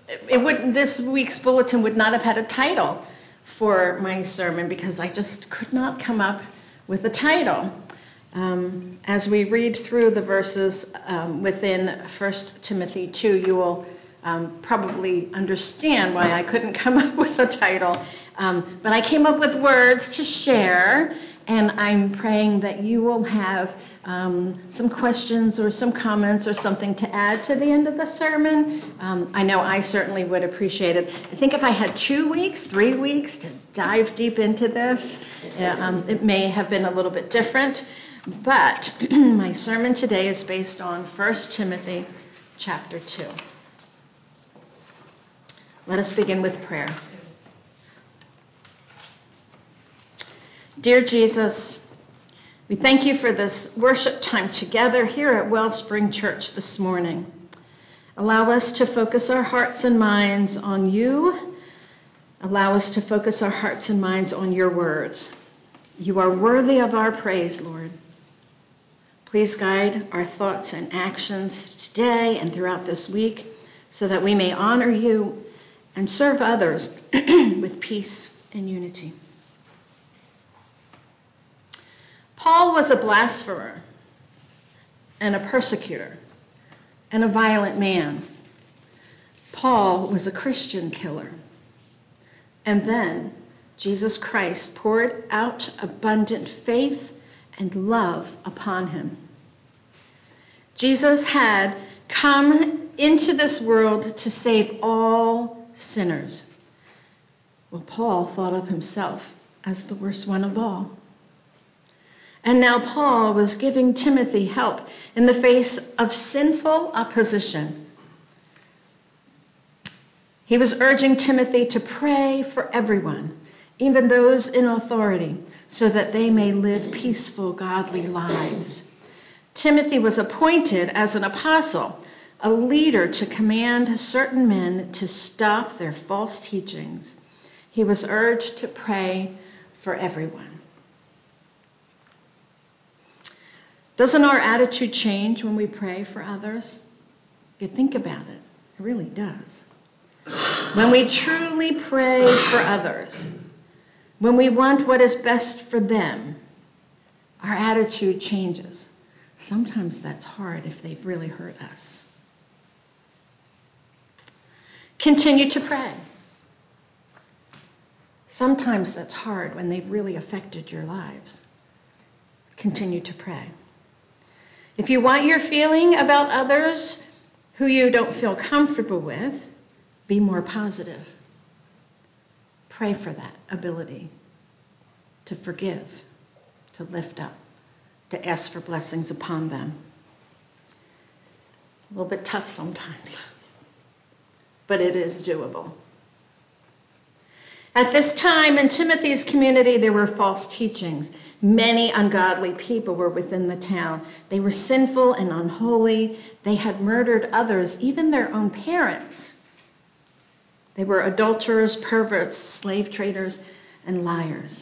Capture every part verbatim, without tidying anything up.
it would this week's bulletin would not have had a title for my sermon because I just could not come up with a title. Um, as we read through the verses um, within First Timothy two, you will um, probably understand why I couldn't come up with a title. Um, but I came up with words to share, and I'm praying that you will have um, some questions or some comments or something to add to the end of the sermon. Um, I know I certainly would appreciate it. I think if I had two weeks, three weeks to dive deep into this, uh, um, it may have been a little bit different. But my sermon today is based on First Timothy chapter two. Let us begin with prayer. Dear Jesus, we thank you for this worship time together here at Wellspring Church this morning. Allow us to focus our hearts and minds on you. Allow us to focus our hearts and minds on your words. You are worthy of our praise, Lord. Please guide our thoughts and actions today and throughout this week so that we may honor you and serve others with peace and unity. Paul was a blasphemer and a persecutor and a violent man. Paul was a Christian killer. And then Jesus Christ poured out abundant faith and love upon him. Jesus had come into this world to save all sinners. Well, Paul thought of himself as the worst one of all. And now Paul was giving Timothy help in the face of sinful opposition. He was urging Timothy to pray for everyone, even those in authority, so that they may live peaceful, godly lives. Timothy was appointed as an apostle, a leader to command certain men to stop their false teachings. He was urged to pray for everyone. Doesn't our attitude change when we pray for others? If you think about it, it really does. When we truly pray for others, when we want what is best for them, our attitude changes. Sometimes that's hard if they've really hurt us. Continue to pray. Sometimes that's hard when they've really affected your lives. Continue to pray. If you want your feeling about others who you don't feel comfortable with, be more positive. Pray for that ability to forgive, to lift up, to ask for blessings upon them. A little bit tough sometimes, but it is doable. At this time in Timothy's community, there were false teachings. Many ungodly people were within the town. They were sinful and unholy. They had murdered others, even their own parents. They were adulterers, perverts, slave traders, and liars.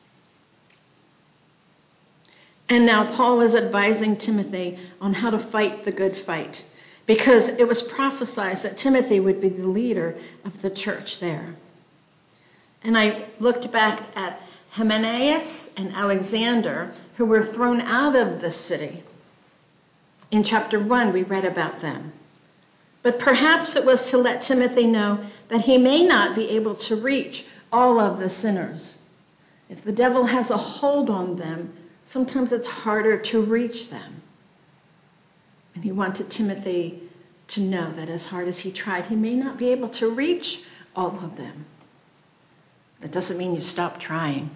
And now Paul is advising Timothy on how to fight the good fight, because it was prophesied that Timothy would be the leader of the church there. And I looked back at Hymenaeus and Alexander, who were thrown out of the city. In chapter one, we read about them. But perhaps it was to let Timothy know that he may not be able to reach all of the sinners. If the devil has a hold on them, sometimes it's harder to reach them. And he wanted Timothy to know that as hard as he tried, he may not be able to reach all of them. That doesn't mean you stop trying.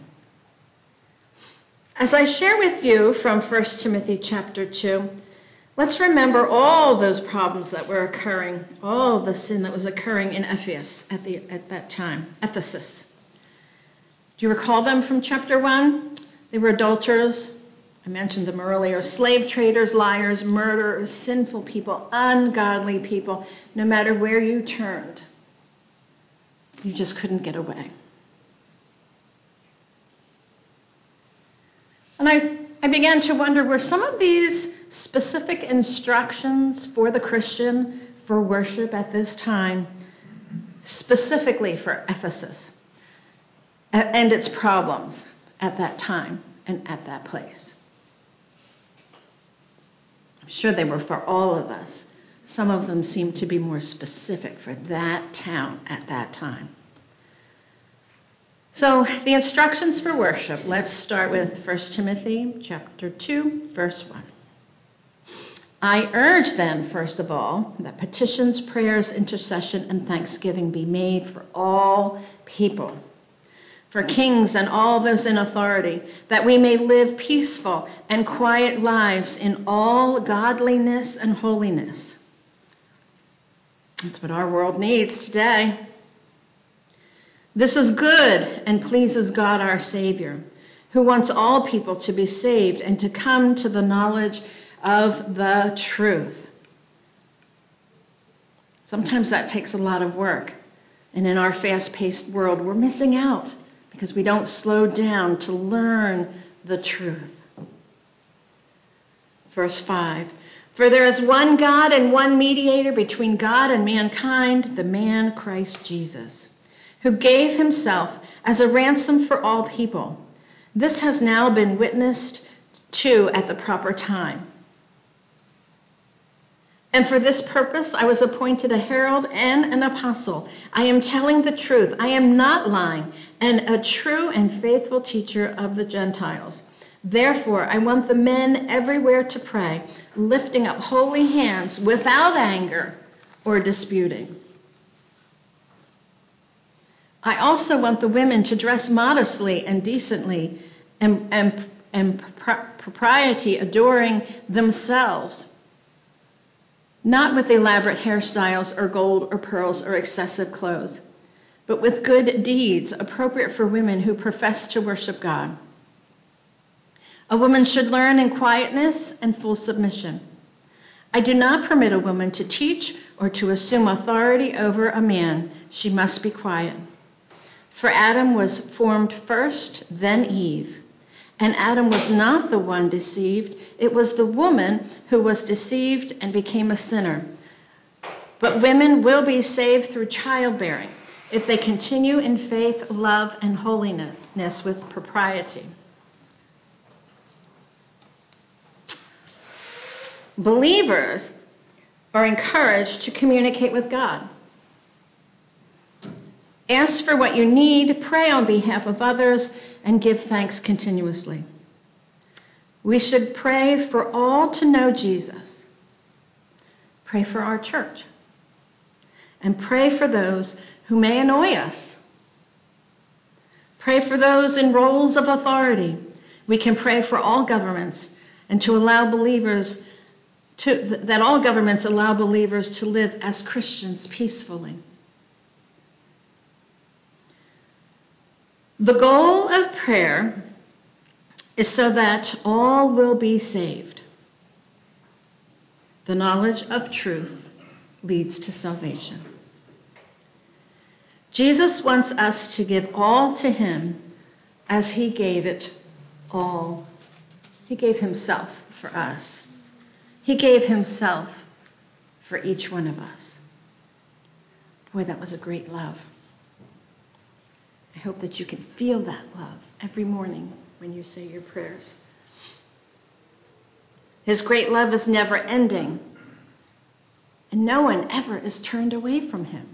As I share with you from First Timothy chapter two, let's remember all those problems that were occurring, all the sin that was occurring in Ephesus at, the, at that time, Ephesus. Do you recall them from chapter one? They were adulterers. I mentioned them earlier. Slave traders, liars, murderers, sinful people, ungodly people. No matter where you turned, you just couldn't get away. And I, I began to wonder, were some of these specific instructions for the Christian for worship at this time specifically for Ephesus and its problems at that time and at that place. I'm sure they were for all of us. Some of them seem to be more specific for that town at that time. So the instructions for worship, let's start with First Timothy chapter two, verse one. I urge then, first of all, that petitions, prayers, intercession, and thanksgiving be made for all people, for kings and all those in authority, that we may live peaceful and quiet lives in all godliness and holiness. That's what our world needs today. This is good and pleases God our Savior, who wants all people to be saved and to come to the knowledge of the truth. Sometimes that takes a lot of work. And in our fast-paced world, we're missing out because we don't slow down to learn the truth. Verse five. For there is one God and one mediator between God and mankind, the man Christ Jesus, who gave himself as a ransom for all people. This has now been witnessed to at the proper time. And for this purpose I was appointed a herald and an apostle. I am telling the truth. I am not lying, and a true and faithful teacher of the Gentiles. Therefore, I want the men everywhere to pray, lifting up holy hands without anger or disputing. I also want the women to dress modestly and decently and, and, and propriety, adoring themselves, not with elaborate hairstyles or gold or pearls or excessive clothes, but with good deeds appropriate for women who profess to worship God. A woman should learn in quietness and full submission. I do not permit a woman to teach or to assume authority over a man. She must be quiet. For Adam was formed first, then Eve. And Adam was not the one deceived. It was the woman who was deceived and became a sinner. But women will be saved through childbearing if they continue in faith, love, and holiness with propriety. Believers are encouraged to communicate with God. Ask for what you need, pray on behalf of others, and give thanks continuously. We should pray for all to know Jesus. Pray for our church. And pray for those who may annoy us. Pray for those in roles of authority. We can pray for all governments and to allow believers to, that all governments allow believers to live as Christians peacefully. The goal of prayer is so that all will be saved. The knowledge of truth leads to salvation. Jesus wants us to give all to him as he gave it all. He gave himself for us. He gave himself for each one of us. Boy, that was a great love. I hope that you can feel that love every morning when you say your prayers. His great love is never ending, and no one ever is turned away from him.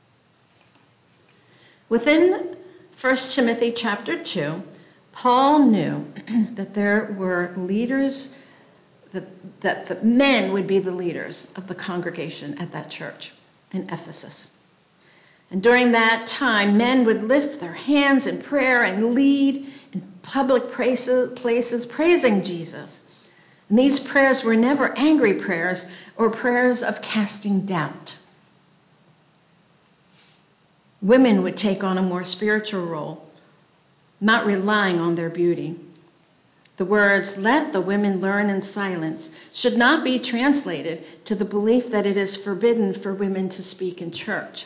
Within First Timothy chapter two, Paul knew that there were leaders, that, that the men would be the leaders of the congregation at that church in Ephesus. And during that time, men would lift their hands in prayer and lead in public places, praising Jesus. And these prayers were never angry prayers or prayers of casting doubt. Women would take on a more spiritual role, not relying on their beauty. The words, "let the women learn in silence," should not be translated to the belief that it is forbidden for women to speak in church.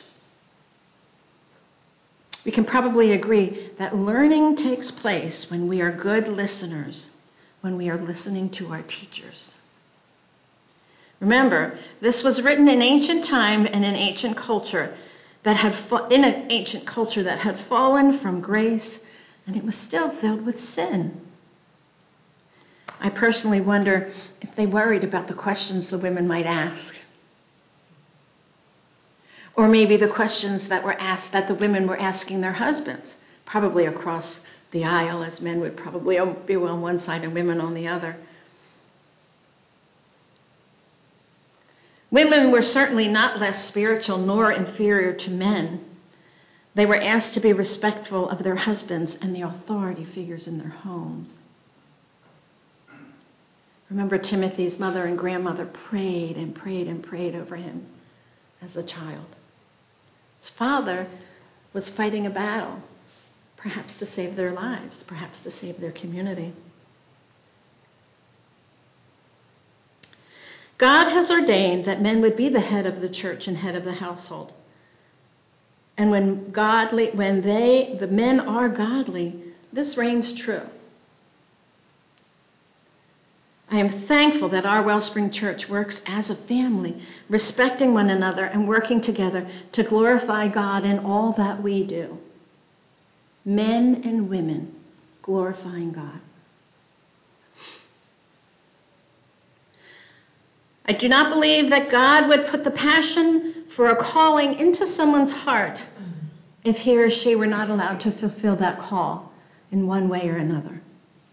We can probably agree that learning takes place when we are good listeners, when we are listening to our teachers. Remember, this was written in ancient time and in ancient culture, that had fa- in an ancient culture that had fallen from grace, and it was still filled with sin. I personally wonder if they worried about the questions the women might ask. Or maybe the questions that were asked that the women were asking their husbands, probably across the aisle, as men would probably be on one side and women on the other. Women were certainly not less spiritual nor inferior to men. They were asked to be respectful of their husbands and the authority figures in their homes. Remember, Timothy's mother and grandmother prayed and prayed and prayed over him as a child. His father was fighting a battle, perhaps to save their lives, perhaps to save their community. God has ordained that men would be the head of the church and head of the household. And when godly, when they, the men are godly, this reigns true. I am thankful that our Wellspring Church works as a family, respecting one another and working together to glorify God in all that we do. Men and women glorifying God. I do not believe that God would put the passion for a calling into someone's heart if he or she were not allowed to fulfill that call in one way or another.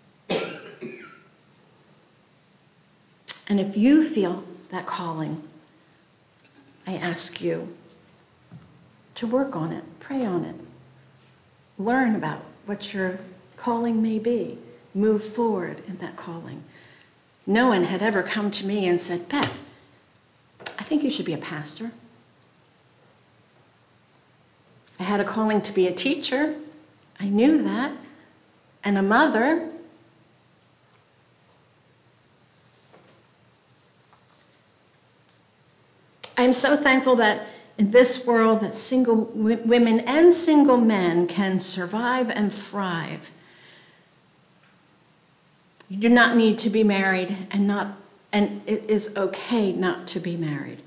And if you feel that calling, I ask you to work on it, pray on it, learn about what your calling may be, move forward in that calling. No one had ever come to me and said, Beth, I think you should be a pastor. I had a calling to be a teacher. I knew that. And a mother. I'm so thankful that in this world that single w- women and single men can survive and thrive. You do not need to be married, and not, and it is okay not to be married.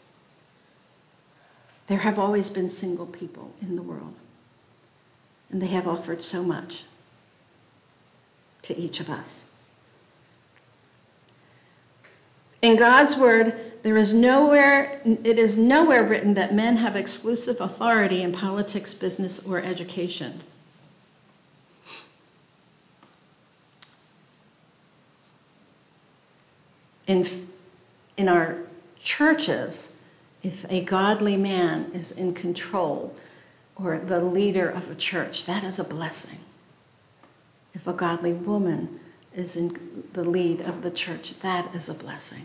There have always been single people in the world, and they have offered so much to each of us. In God's word, there is nowhere, it is nowhere written that men have exclusive authority in politics, business, or education. In, in our churches, if a godly man is in control or the leader of a church, that is a blessing. If a godly woman is in the lead of the church, that is a blessing.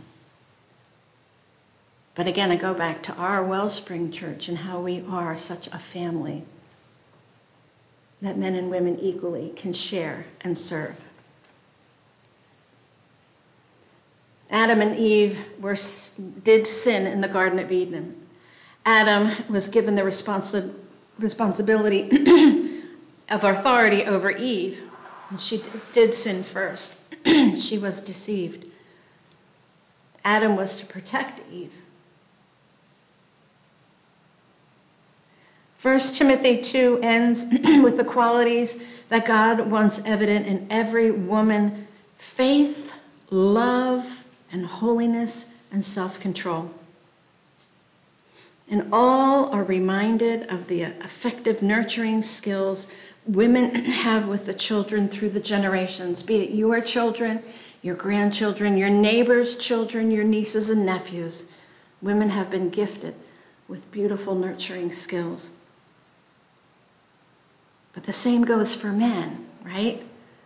But again, I go back to our Wellspring Church and how we are such a family that men and women equally can share and serve. Adam and Eve were, did sin in the Garden of Eden. Adam was given the responsi- responsibility of authority over Eve, and she did sin first. She was deceived. Adam was to protect Eve. First Timothy two ends with the qualities that God wants evident in every woman: faith, love, and holiness, and self-control. And all are reminded of the effective nurturing skills women have with the children through the generations, be it your children, your grandchildren, your neighbors' children, your nieces and nephews. Women have been gifted with beautiful nurturing skills. But the same goes for men, right?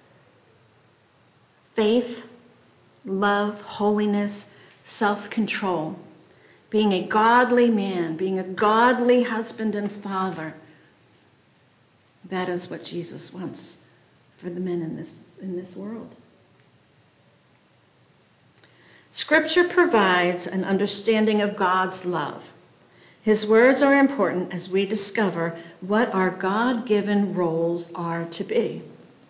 Faith, love, holiness, self-control, being a godly man, being a godly husband and father. That is what Jesus wants for the men in this, in this world. Scripture provides an understanding of God's love. His words are important as we discover what our God-given roles are to be.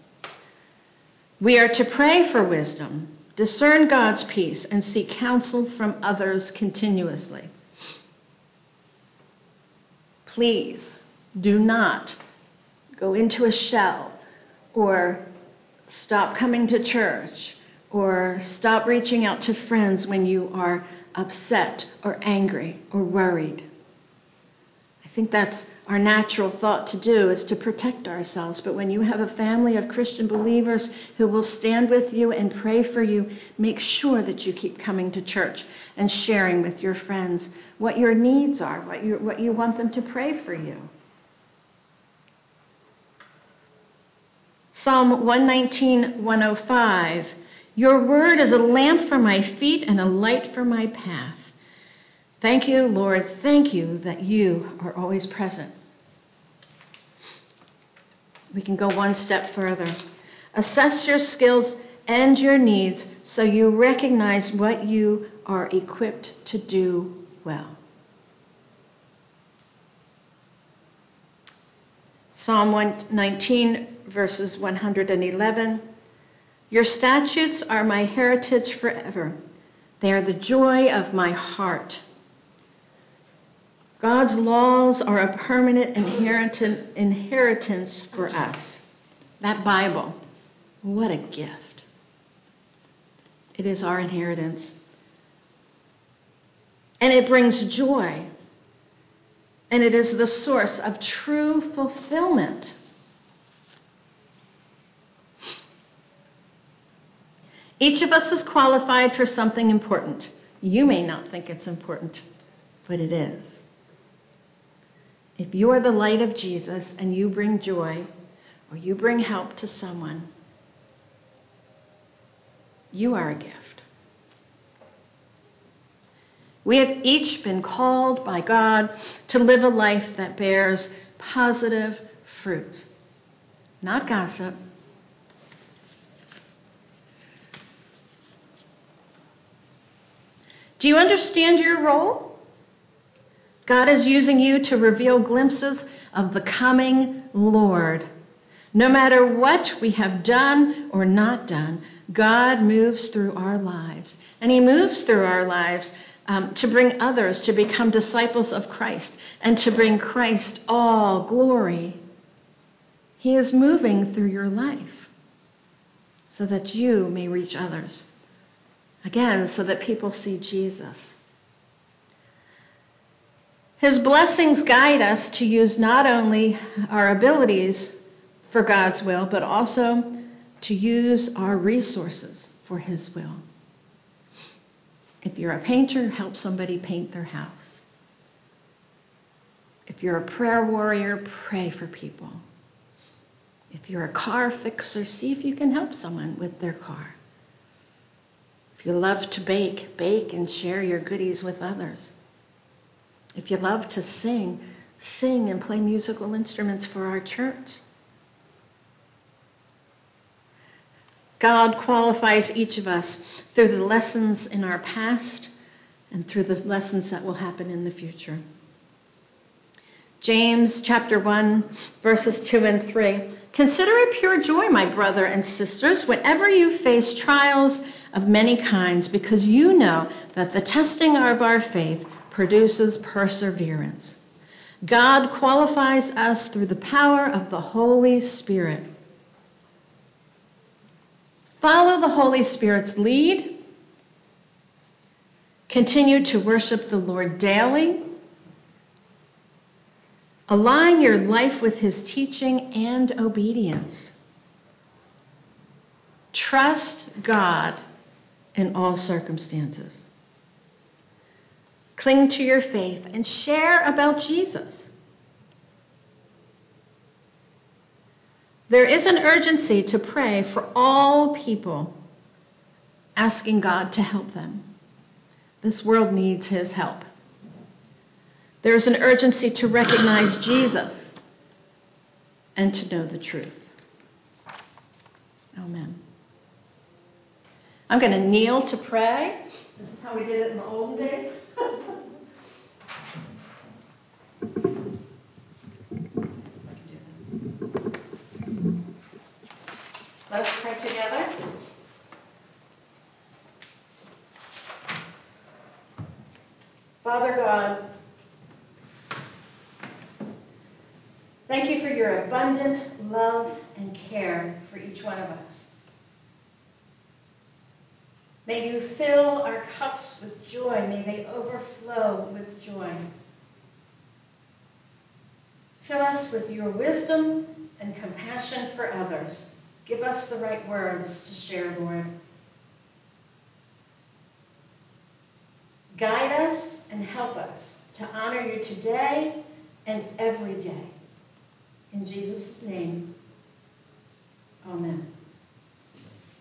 We are to pray for wisdom, discern God's peace, and seek counsel from others continuously. Please do not go into a shell or stop coming to church or stop reaching out to friends when you are upset or angry or worried. I think that's our natural thought to do, is to protect ourselves. But when you have a family of Christian believers who will stand with you and pray for you, make sure that you keep coming to church and sharing with your friends what your needs are, what you, what you want them to pray for you. Psalm one nineteen, one oh five, your word is a lamp for my feet and a light for my path. Thank you, Lord. Thank you that you are always present. We can go one step further. Assess your skills and your needs so you recognize what you are equipped to do well. Psalm one nineteen, verses one hundred eleven. Your statutes are my heritage forever. They are the joy of my heart. God's laws are a permanent inheritance for us. That Bible, what a gift. It is our inheritance. And it brings joy. And it is the source of true fulfillment. Each of us is qualified for something important. You may not think it's important, but it is. If you are the light of Jesus and you bring joy or you bring help to someone, you are a gift. We have each been called by God to live a life that bears positive fruits, not gossip. Do you understand your role? God is using you to reveal glimpses of the coming Lord. No matter what we have done or not done, God moves through our lives. And he moves through our lives um, to bring others to become disciples of Christ and to bring Christ all glory. He is moving through your life so that you may reach others. Again, so that people see Jesus. His blessings guide us to use not only our abilities for God's will, but also to use our resources for his will. If you're a painter, help somebody paint their house. If you're a prayer warrior, pray for people. If you're a car fixer, see if you can help someone with their car. If you love to bake, bake and share your goodies with others. If you love to sing, sing and play musical instruments for our church. God qualifies each of us through the lessons in our past and through the lessons that will happen in the future. James chapter one, verses two and three. Consider it pure joy, my brother and sisters, whenever you face trials of many kinds, because you know that the testing of our faith produces perseverance. God qualifies us through the power of the Holy Spirit. Follow the Holy Spirit's lead. Continue to worship the Lord daily. Align your life with his teaching and obedience. Trust God in all circumstances. Cling to your faith and share about Jesus. There is an urgency to pray for all people, asking God to help them. This world needs his help. There is an urgency to recognize Jesus and to know the truth. Amen. I'm going to kneel to pray. This is how we did it in the old days. Let's pray together. Father God, Thank you for your abundant love and care for each one of us. May you fill our cups with joy. May they overflow with joy. Fill us with your wisdom and compassion for others. Give us the right words to share, Lord. Guide us and help us to honor you today and every day. In Jesus' name, amen.